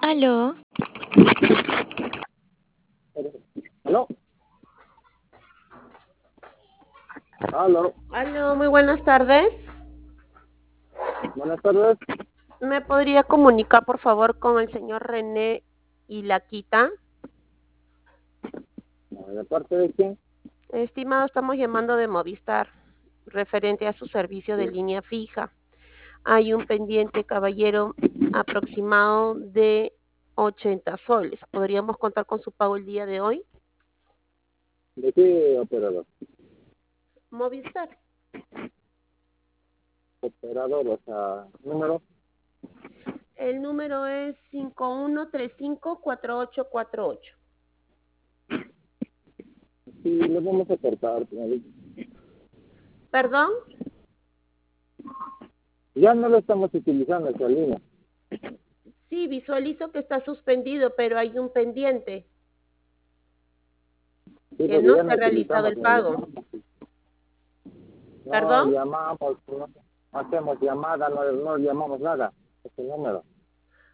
Aló, ¿Aló? ¿Aló? Aló, muy buenas tardes. Buenas tardes. ¿Me podría comunicar, por favor, con el señor René Ilaquita? ¿De parte de quién? Estimado, estamos llamando de Movistar, referente a su servicio de Sí. línea fija. Hay un pendiente, caballero, aproximado de 80 soles. ¿Podríamos contar con su pago el día de hoy? ¿De qué operador? Movistar. Operador, o sea, número. El número es 51354848. Sí, le vamos a cortar, señorita. ¿Perdón? Ya no lo estamos utilizando esa línea. Sí, visualizo que está suspendido, pero hay un pendiente Sí, que porque no ya se no ha realizado utilizamos el ni pago. llamamos. No ¿Perdón? llamamos, no hacemos llamada, no llamamos nada. Ese número.